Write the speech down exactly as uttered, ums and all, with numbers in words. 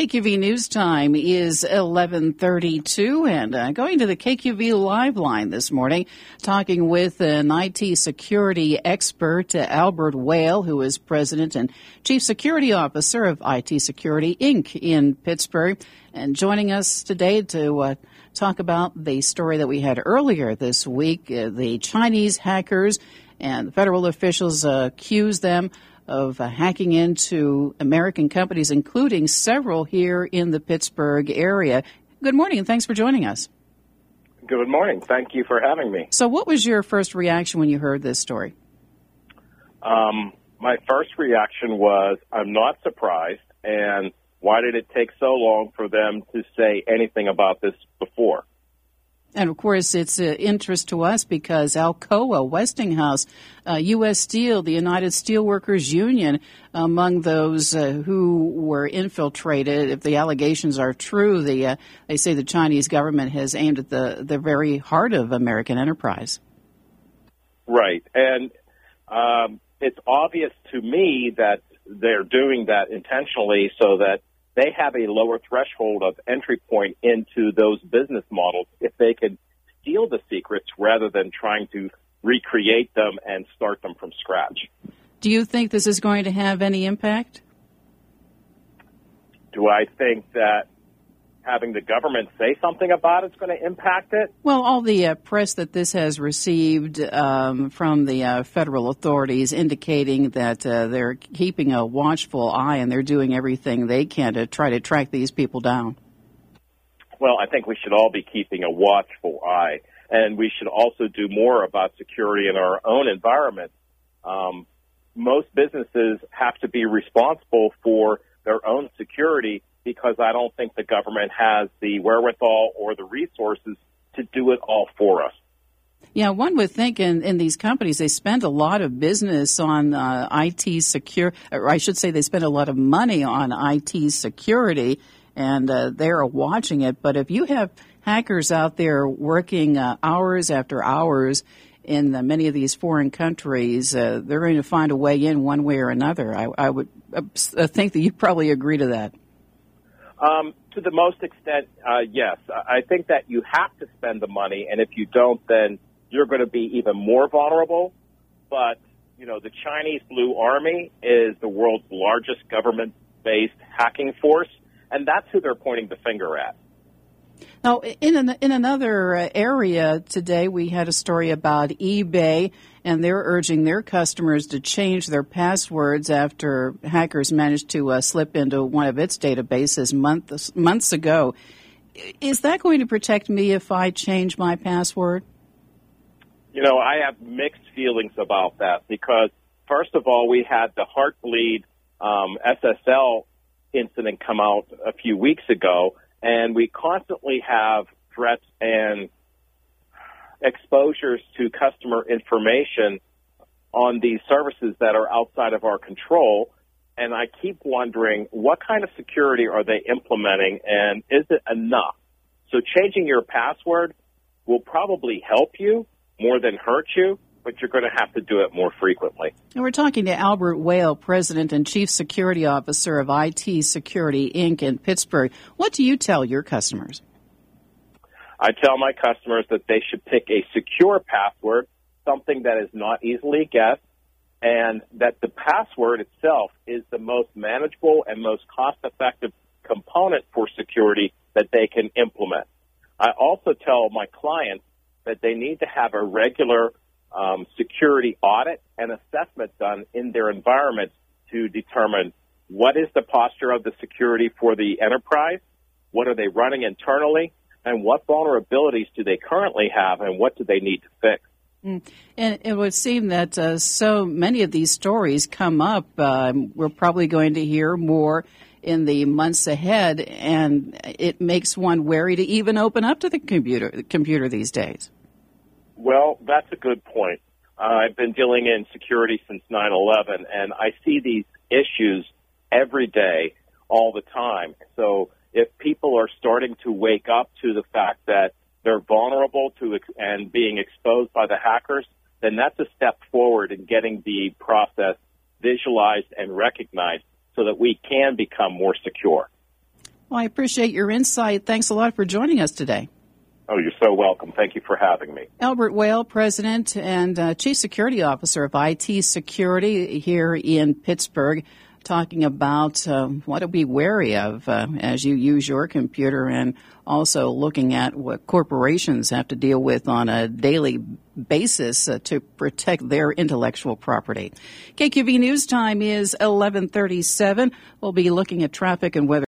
K Q V News Time is eleven thirty-two, and uh, going to the K Q V Live line this morning, talking with an I T security expert, uh, Albert Whale, who is President and Chief Security Officer of I T Security, Incorporated in Pittsburgh, and joining us today to uh, talk about the story that we had earlier this week, uh, the Chinese hackers, and federal officials uh, accused them of uh, hacking into American companies, including several here in the Pittsburgh area. Good morning, and thanks for joining us. Good morning. Thank you for having me. So what was your first reaction when you heard this story? Um, my first reaction was, I'm not surprised, and why did it take so long for them to say anything about this before? And, of course, it's of interest to us because Alcoa, Westinghouse, uh, U S Steel, the United Steelworkers Union, among those uh, who were infiltrated, if the allegations are true, the, uh, they say the Chinese government has aimed at the, the very heart of American enterprise. Right. And um, it's obvious to me that they're doing that intentionally so that they have a lower threshold of entry point into those business models if they can steal the secrets rather than trying to recreate them and start them from scratch. Do you think this is going to have any impact? Do I think that having the government say something about it's going to impact it? Well, all the uh, press that this has received um, from the uh, federal authorities indicating that uh, they're keeping a watchful eye and they're doing everything they can to try to track these people down. Well, I think we should all be keeping a watchful eye, and we should also do more about security in our own environment. Um, most businesses have to be responsible for their own security, because I don't think the government has the wherewithal or the resources to do it all for us. Yeah, one would think in, in these companies they spend a lot of business on uh, I T secure, or I should say they spend a lot of money on I T security, and uh, they're watching it. But if you have hackers out there working uh, hours after hours in uh, many of these foreign countries, uh, they're going to find a way in one way or another. I, I would uh, think that you probably agree to that. Um, to the most extent, uh, yes. I think that you have to spend the money, and if you don't, then you're going to be even more vulnerable. But, you know, the Chinese Blue Army is the world's largest government-based hacking force, and that's who they're pointing the finger at. Now, in an, in another area today, we had a story about eBay, and they're urging their customers to change their passwords after hackers managed to uh, slip into one of its databases months months ago. Is that going to protect me if I change my password? You know, I have mixed feelings about that because, first of all, we had the Heartbleed um, S S L incident come out a few weeks ago, and we constantly have threats and exposures to customer information on these services that are outside of our control. And I keep wondering, what kind of security are they implementing, and is it enough? So changing your password will probably help you more than hurt you, but you're going to have to do it more frequently. And we're talking to Albert Whale, President and Chief Security Officer of I T Security, Incorporated in Pittsburgh. What do you tell your customers? I tell my customers that they should pick a secure password, something that is not easily guessed, and that the password itself is the most manageable and most cost-effective component for security that they can implement. I also tell my clients that they need to have a regular um, security audit and assessment done in their environment to determine what is the posture of the security for the enterprise, what are they running internally, and what vulnerabilities do they currently have, and what do they need to fix? Mm. And it would seem that uh, so many of these stories come up. Uh, we're probably going to hear more in the months ahead, and it makes one wary to even open up to the computer, the computer these days. Well, that's a good point. Uh, I've been dealing in security since nine eleven, and I see these issues every day, all the time. So if people are starting to wake up to the fact that they're vulnerable to ex- and being exposed by the hackers, then that's a step forward in getting the process visualized and recognized so that we can become more secure. Well, I appreciate your insight. Thanks a lot for joining us today. Oh, you're so welcome. Thank you for having me. Albert Whale, President and uh, Chief Security Officer of I T Security here in Pittsburgh, talking about uh, what to be wary of uh, as you use your computer, and also looking at what corporations have to deal with on a daily basis uh, to protect their intellectual property. K Q V News Time is eleven thirty-seven. We'll be looking at traffic and weather.